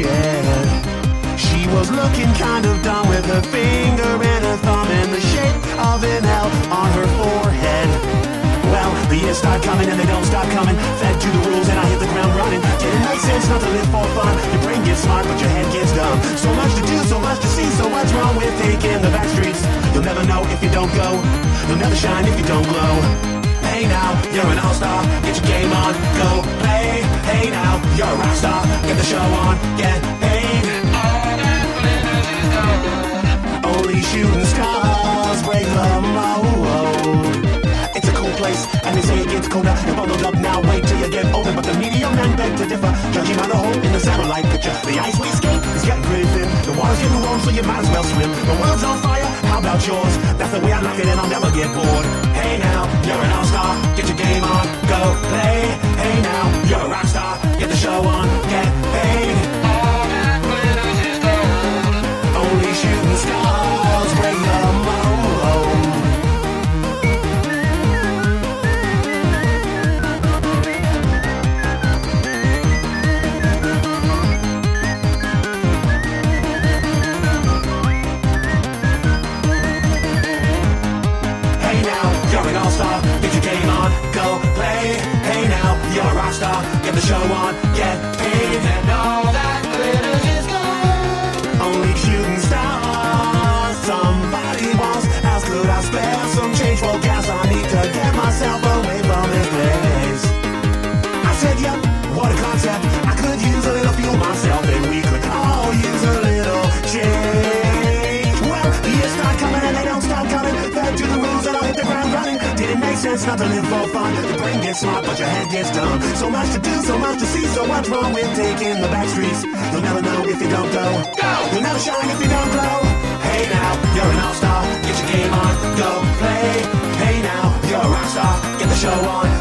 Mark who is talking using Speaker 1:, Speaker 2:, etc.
Speaker 1: scared. She was looking kind of dumb with her finger and her thumb in the shape of an L on her forehead. Well, the years start coming and they don't stop coming. Fed to the rules and I hit the ground running. Didn't make sense not to live for fun. Your brain gets smart but your head gets dumb. So much to do, so much to see. So what's wrong with taking the back streets? You'll never know if you don't go. You'll never shine if you don't glow. Hey now, you're an all-star. Get your game on, go play. Hey now, you're a rock star. Get the show on, get paid. All that glitters is gold. Only shooting stars break the mold. It's a cool place, and they say it gets colder. You're bundled up now, wait till you get older. But the medium men beg to differ, judging by the hole in the satellite picture. The ice we skate is getting pretty thin. The water's getting warm, so you might as well swim. The world's on fire, how about yours? That's the way I like it, and I'll never get bored. Hey now, you're an all-star. Get your game on, go play. Hey now, you're a rock star. Get the show on, get paid. All that glitters is gold. Only shooting stars break the mold. Get your game on, go play. Hey now, you're a rock star. Get the show on, get paid. And all that glitters is gold. Only shooting stars. Somebody once asked, could I spare some change for gas? I need to get myself away from this place. I said, yep, what a concept. I could use a little fuel myself, and we could all use a little change. Well, the years start coming and they don't stop coming. Fed to the rules and I'll hit the ground running. Didn't make sense not to live for fun. Your brain gets smart but your head gets dumb. So much to do, so much to see. So what's wrong with taking the back streets? You'll never know if you don't go. You'll never shine if you don't glow. Hey now, you're an all-star. Get your game on, go play. Hey now, you're a rock star. Get the show on,